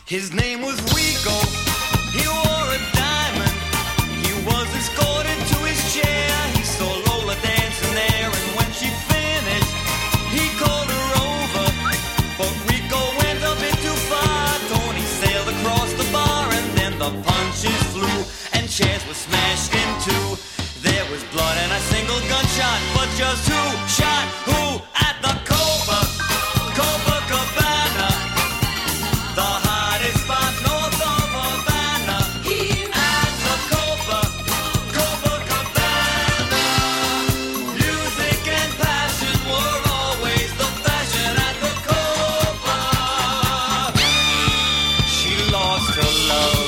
His name was Rico. He wore a diamond. He was escorted to his chair. He saw Lola dancing there, and when she finished, he called her over. But Rico went a bit too far. Tony sailed across the bar, and then the punches flew, and chairs were smashed in two. There was blood and a single gunshot, but just who shot who at the Copacabana? The hottest spot north of Havana. At the Copacabana. Music and passion were always the fashion at the Copa. She lost her love.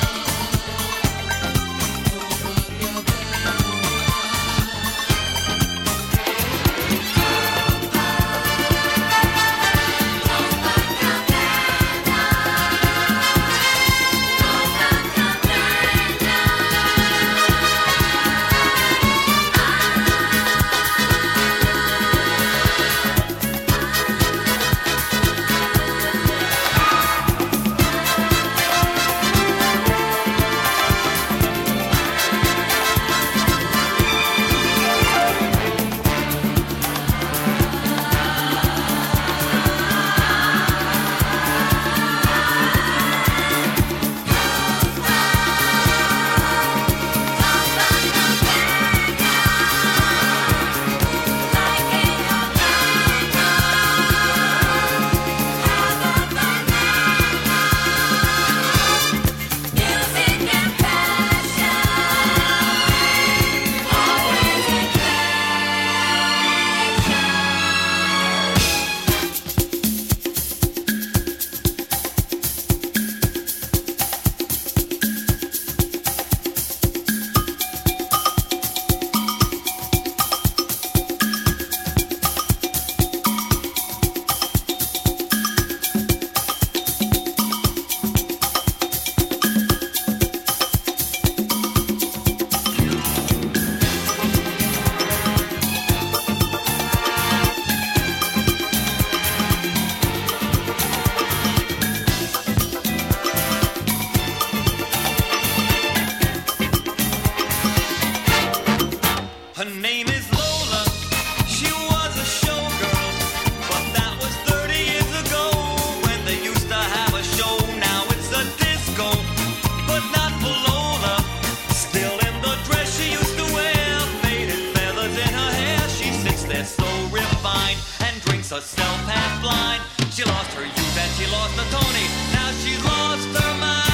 Her name is Lola. She was a showgirl, but that was 30 years ago when they used to have a show. Now it's a disco, but not for Lola. Still in the dress she used to wear, faded feathers in her hair. She sits there so refined and drinks herself half blind. She lost her youth and she lost her Tony. Now she's lost her mind.